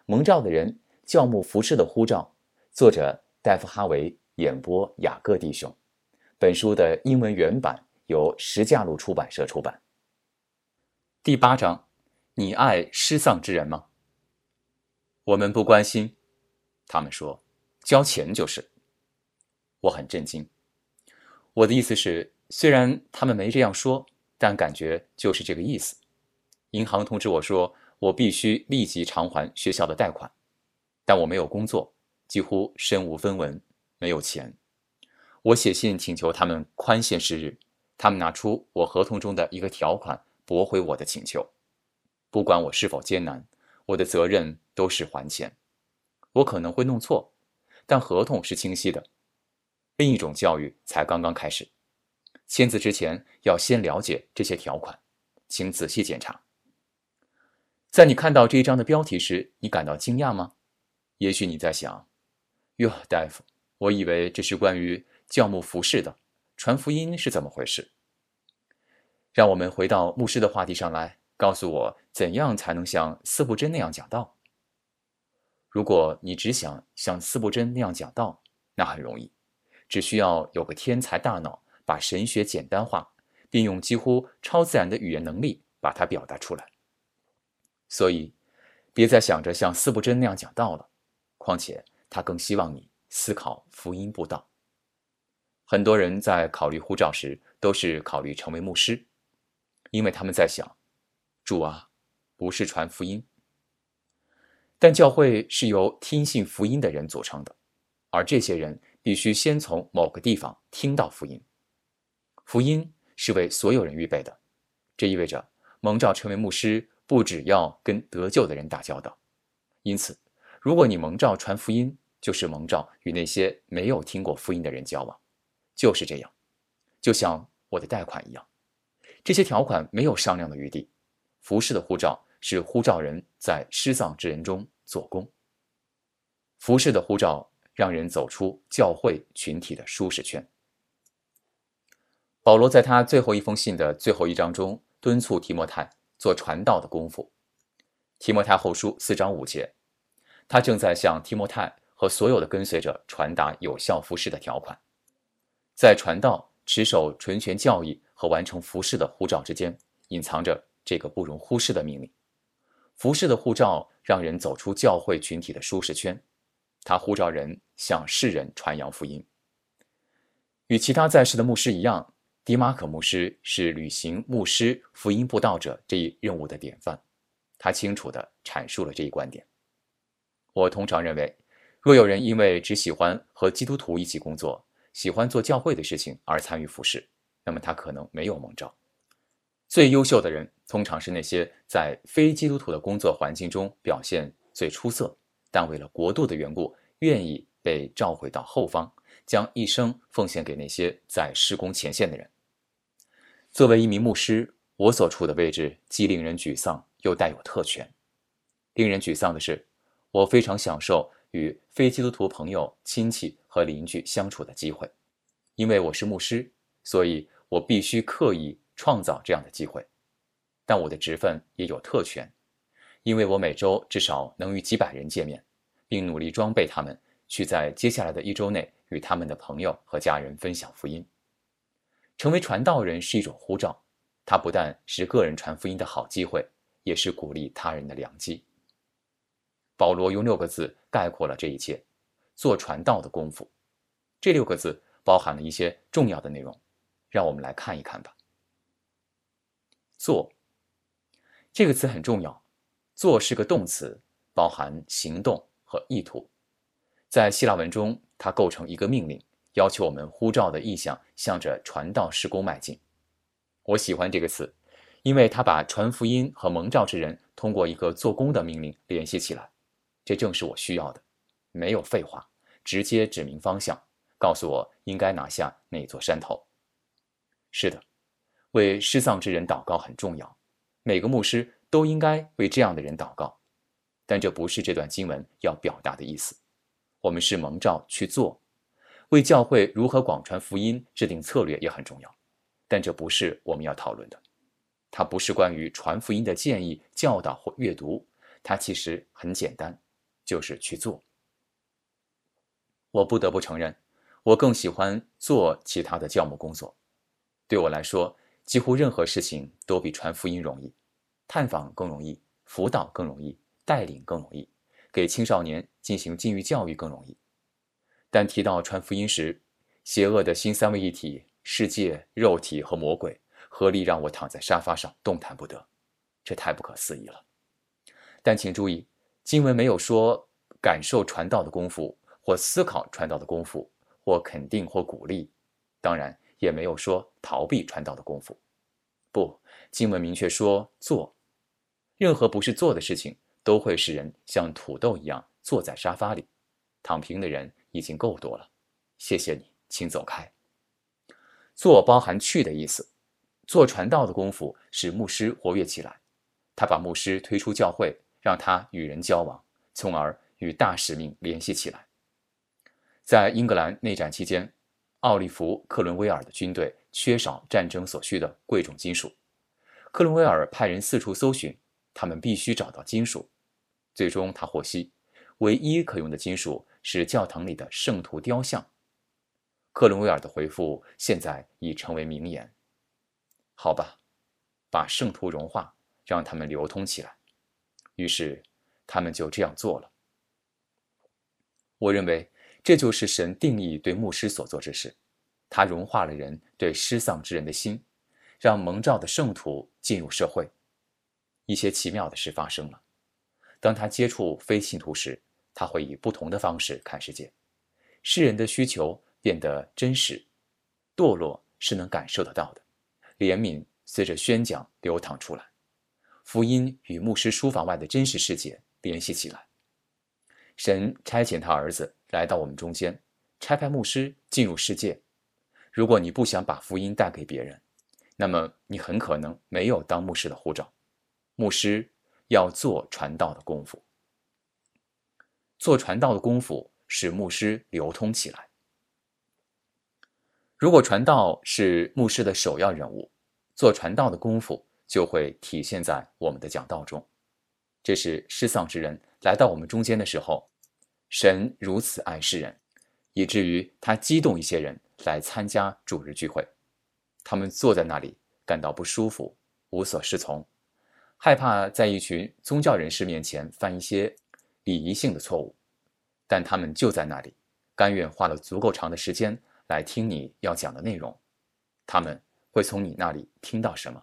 蒙召的人，教牧服侍的呼召，作者戴夫·哈维，演播雅各弟兄。本书的英文原版由石架路出版社出版。第8章，你爱失丧之人吗？我们不关心，他们说，交钱就是。我很震惊。我的意思是，虽然他们没这样说，但感觉就是这个意思。银行通知我说，我必须立即偿还学校的贷款，但我没有工作，几乎身无分文，没有钱。我写信请求他们宽限时日，他们拿出我合同中的一个条款驳回我的请求。不管我是否艰难，我的责任都是还钱。我可能会弄错，但合同是清晰的。另一种教育才刚刚开始，签字之前要先了解这些条款，请仔细检查。在你看到这一章的标题时，你感到惊讶吗？也许你在想，哟，大夫，我以为这是关于教牧服侍的，传福音是怎么回事？让我们回到牧师的话题上来，告诉我怎样才能像司布真那样讲道。如果你只想像司布真那样讲道，那很容易，只需要有个天才大脑，把神学简单化，并用几乎超自然的语言能力把它表达出来。所以，别再想着像司布真那样讲道了。况且，他更希望你思考福音布道。很多人在考虑呼召时，都是考虑成为牧师，因为他们在想：主啊，不是传福音。但教会是由听信福音的人组成的，而这些人必须先从某个地方听到福音。福音是为所有人预备的，这意味着蒙召成为牧师不只要跟得救的人打交道。因此，如果你蒙召传福音，就是蒙召与那些没有听过福音的人交往。就是这样，就像我的贷款一样，这些条款没有商量的余地。服侍的呼召是呼召人在失丧之人中做工。服侍的呼召让人走出教会群体的舒适圈。保罗在他最后一封信的最后一章中敦促提摩太做传道的功夫。提摩太后书4章5节，他正在向提摩太和所有的跟随者传达有效服侍的条款。在传道、持守纯全教义和完成服侍的呼召之间，隐藏着这个不容忽视的命令。服侍的呼召让人走出教会群体的舒适圈，他呼召人向世人传扬福音。与其他在世的牧师一样，迪马可牧师是履行牧师福音布道者这一任务的典范，他清楚地阐述了这一观点。我通常认为，若有人因为只喜欢和基督徒一起工作，喜欢做教会的事情而参与服事，那么他可能没有蒙召。最优秀的人通常是那些在非基督徒的工作环境中表现最出色，但为了国度的缘故，愿意被召回到后方，将一生奉献给那些在施工前线的人。作为一名牧师，我所处的位置既令人沮丧，又带有特权。令人沮丧的是，我非常享受与非基督徒朋友、亲戚和邻居相处的机会。因为我是牧师，所以我必须刻意创造这样的机会。但我的职分也有特权，因为我每周至少能与几百人见面，并努力装备他们去在接下来的1周内与他们的朋友和家人分享福音。成为传道人是一种呼召，它不但是个人传福音的好机会，也是鼓励他人的良机。保罗用6个字概括了这一切：做传道的功夫。这6个字包含了一些重要的内容，让我们来看一看吧。做，这个词很重要。做是个动词，包含行动和意图。在希腊文中，它构成一个命令，要求我们呼召的意向向着传道事工迈进。我喜欢这个词，因为它把传福音和蒙召之人通过一个做工的命令联系起来。这正是我需要的，没有废话，直接指明方向，告诉我应该拿下那座山头。是的，为失丧之人祷告很重要，每个牧师都应该为这样的人祷告。但这不是这段经文要表达的意思。我们是蒙召去做，为教会如何广传福音制定策略也很重要，但这不是我们要讨论的。它不是关于传福音的建议、教导或阅读，它其实很简单。 就是去做。我不得不承认，我更喜欢做其他的教牧工作。对我来说，几乎任何事情都比传福音容易，探访更容易，辅导更容易，带领更容易，给青少年进行禁欲教育更容易。但提到传福音时，邪恶的新三位一体，世界、肉体和魔鬼合力让我躺在沙发上动弹不得，这太不可思议了。但请注意，经文没有说感受传道的功夫，或思考传道的功夫，或肯定或鼓励，当然也没有说逃避传道的功夫。不，经文明确说做。任何不是做的事情，都会使人像土豆一样坐在沙发里。躺平的人已经够多了，谢谢你，请走开。做包含去的意思，做传道的功夫使牧师活跃起来，他把牧师推出教会，让他与人交往，从而与大使命联系起来。在英格兰内战期间，奥利弗·克伦威尔的军队缺少战争所需的贵重金属，克伦威尔派人四处搜寻，他们必须找到金属。最终他获悉，唯一可用的金属是教堂里的圣徒雕像。克伦威尔的回复现在已成为名言。好吧，把圣徒融化，让它们流通起来。于是他们就这样做了。我认为这就是神定义对牧师所做之事，他融化了人对失丧之人的心，让蒙召的圣徒进入社会。一些奇妙的事发生了。当他接触非信徒时，他会以不同的方式看世界。世人的需求变得真实，堕落是能感受得到的，怜悯随着宣讲流淌出来，福音与牧师书房外的真实世界联系起来。神差遣他儿子来到我们中间，差派牧师进入世界。如果你不想把福音带给别人，那么你很可能没有当牧师的护照。牧师要做传道的功夫，做传道的功夫使牧师流通起来。如果传道是牧师的首要任务，做传道的功夫就会体现在我们的讲道中。这是失丧之人来到我们中间的时候，神如此爱世人，以至于他激动一些人来参加主日聚会。他们坐在那里感到不舒服，无所适从，害怕在一群宗教人士面前犯一些礼仪性的错误，但他们就在那里，甘愿花了足够长的时间来听你要讲的内容。他们会从你那里听到什么？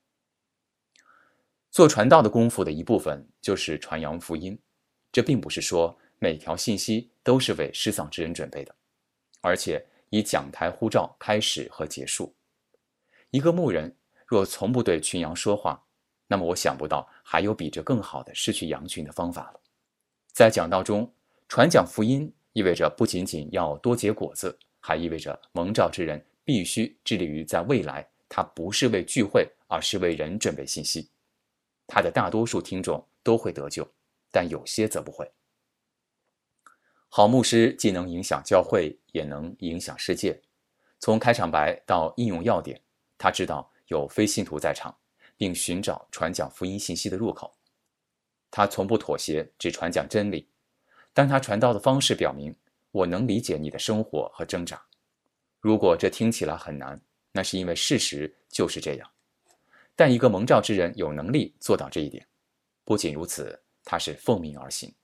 做传道的功夫的一部分就是传扬福音，这并不是说每条信息都是为失丧之人准备的，而且以讲台呼召开始和结束。一个牧人若从不对群羊说话，那么我想不到还有比这更好的失去羊群的方法了。在讲道中，传讲福音意味着不仅仅要多结果子，还意味着蒙召之人必须致力于在未来，他不是为聚会，而是为人准备信息。他的大多数听众都会得救，但有些则不会。好牧师既能影响教会，也能影响世界。从开场白到应用要点，他知道有非信徒在场，并寻找传讲福音信息的入口。他从不妥协，只传讲真理。当他传道的方式表明，我能理解你的生活和挣扎。如果这听起来很难，那是因为事实就是这样。但一个蒙召之人有能力做到这一点。不仅如此，他是奉命而行。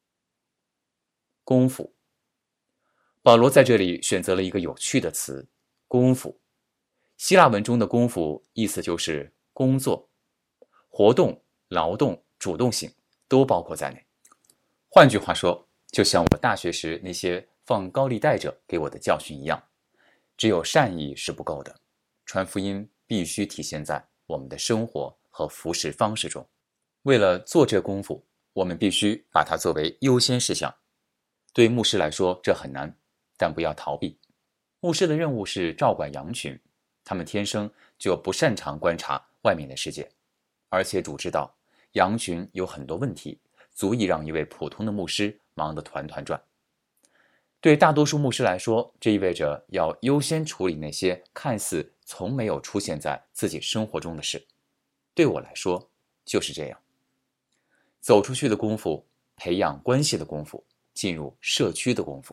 功夫。保罗在这里选择了一个有趣的词，功夫。希腊文中的功夫意思就是工作、活动、劳动、主动性都包括在内。换句话说，就像我大学时那些放高利贷者给我的教训一样，只有善意是不够的，传福音必须体现在我们的生活和服事方式中。为了做这功夫，我们必须把它作为优先事项。对牧师来说，这很难，但不要逃避。牧师的任务是照管羊群，他们天生就不擅长观察外面的世界，而且主知道羊群有很多问题，足以让一位普通的牧师忙得团团转。对大多数牧师来说，这意味着要优先处理那些看似从没有出现在自己生活中的事。对我来说就是这样。走出去的功夫培养关系的功夫，进入社区的功夫。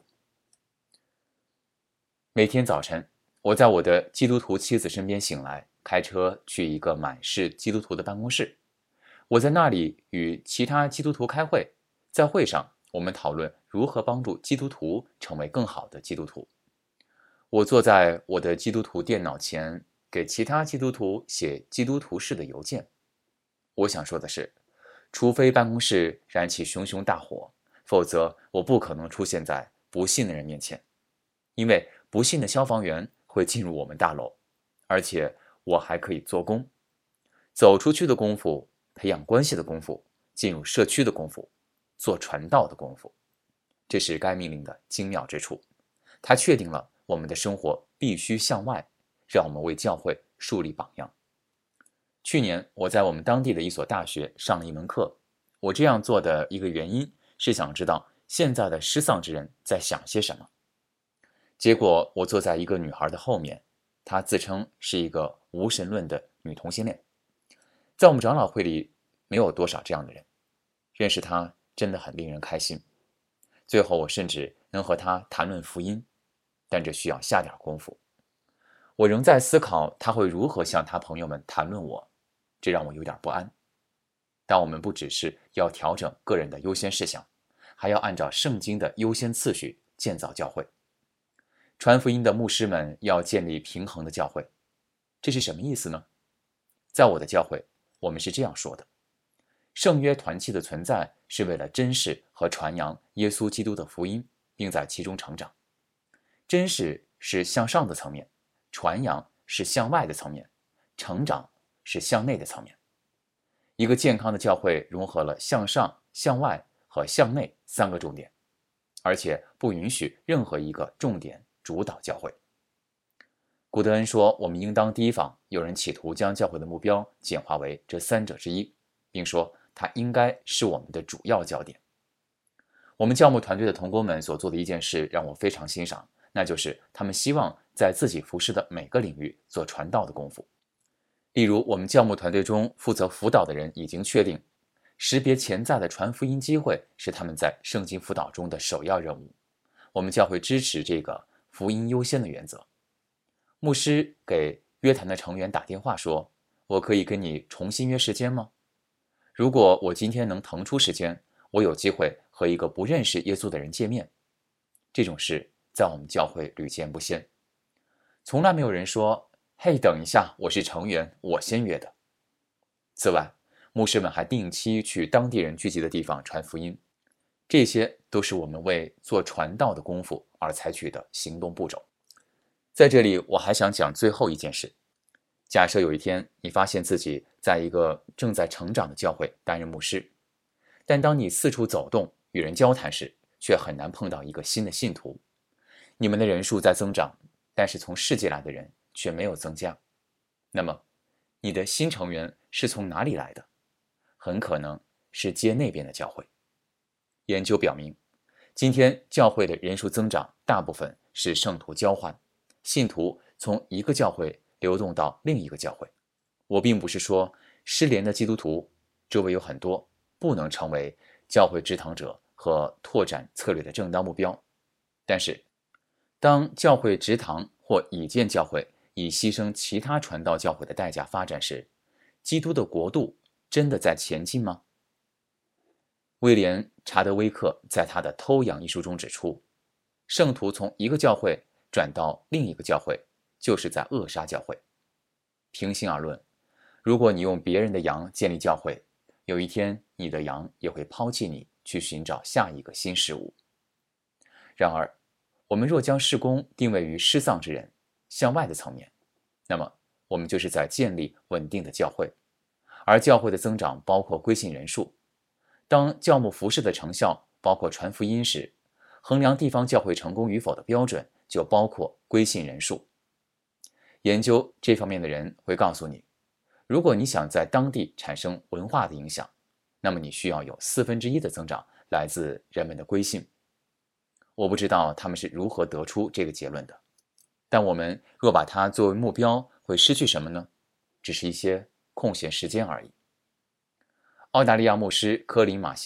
每天早晨，我在我的基督徒妻子身边醒来，开车去一个满是基督徒的办公室。我在那里与其他基督徒开会，在会上我们讨论如何帮助基督徒成为更好的基督徒。我坐在我的基督徒电脑前，给其他基督徒写基督徒式的邮件。我想说的是，除非办公室燃起熊熊大火，否则我不可能出现在不信的人面前，因为不信的消防员会进入我们大楼，而且我还可以做工，走出去的功夫，培养关系的功夫，进入社区的功夫，做传道的功夫。这是该命令的精妙之处，它确定了我们的生活必须向外，让我们为教会树立榜样。去年我在我们当地的一所大学上了一门课，我这样做的一个原因是想知道现在的失丧之人在想些什么。结果我坐在一个女孩的后面，她自称是一个无神论的女同性恋。在我们长老会里没有多少这样的人，认识她真的很令人开心。最后我甚至能和她谈论福音，但这需要下点功夫。我仍在思考她会如何向她朋友们谈论我，这让我有点不安。但我们不只是要调整个人的优先事项，还要按照圣经的优先次序建造教会。传福音的牧师们要建立平衡的教会，这是什么意思呢？在我的教会，我们是这样说的：圣约团契的存在是为了珍视和传扬耶稣基督的福音，并在其中成长。珍视是向上的层面，传扬是向外的层面，成长是向内的层面。一个健康的教会融合了向上、向外和向内三个重点，而且不允许任何一个重点主导教会。古德恩说，我们应当提防有人企图将教会的目标简化为这三者之一，并说它应该是我们的主要焦点。我们教牧团队的同工们所做的一件事让我非常欣赏，那就是他们希望在自己服侍的每个领域做传道的功夫。例如，我们教牧团队中负责辅导的人已经确定，识别潜在的传福音机会是他们在圣经辅导中的首要任务。我们教会支持这个福音优先的原则。牧师给约谈的成员打电话说，我可以跟你重新约时间吗？如果我今天能腾出时间，我有机会和一个不认识耶稣的人见面。这种事在我们教会屡见不鲜，从来没有人说，嘿，等一下，我是成员，我先约的。此外，牧师们还定期去当地人聚集的地方传福音，这些都是我们为做传道的功夫而采取的行动步骤。在这里，我还想讲最后一件事。假设有一天你发现自己在一个正在成长的教会担任牧师，但当你四处走动与人交谈时，却很难碰到一个新的信徒。你们的人数在增长，但是从世界来的人却没有增加。那么，你的新成员是从哪里来的？很可能是街那边的教会。研究表明，今天教会的人数增长大部分是圣徒交换，信徒从一个教会流动到另一个教会。我并不是说失联的基督徒周围有很多，不能成为教会支堂者和拓展策略的正当目标。但是，当教会支堂或已建教会以牺牲其他传道教会的代价发展时，基督的国度真的在前进吗？威廉·查德威克在他的《偷羊》一书中指出，圣徒从一个教会转到另一个教会，就是在扼杀教会。平心而论，如果你用别人的羊建立教会，有一天你的羊也会抛弃你，去寻找下一个新事物。然而，我们若将事工定位于失丧之人向外的层面，那么我们就是在建立稳定的教会，而教会的增长包括归信人数。当教牧服事的成效包括传福音时，衡量地方教会成功与否的标准就包括归信人数。研究这方面的人会告诉你，如果你想在当地产生文化的影响，那么你需要有1/4的增长来自人们的归信。我不知道他们是如何得出这个结论的，但我们若把它作为目标，会失去什么呢？只是一些空闲时间而已。澳大利亚牧师科林·马歇尔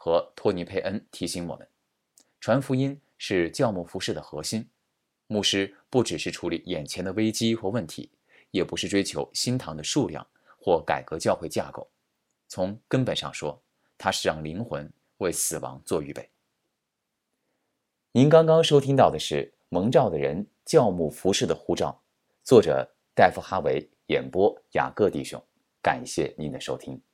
和托尼·佩恩提醒我们，传福音是教牧服事的核心。牧师不只是处理眼前的危机或问题，也不是追求新堂的数量或改革教会架构。从根本上说，它是让灵魂为死亡做预备。您刚刚收听到的是《蒙召的人教牧服事的呼召》，作者戴夫·哈维，演播雅各弟兄。感谢您的收听。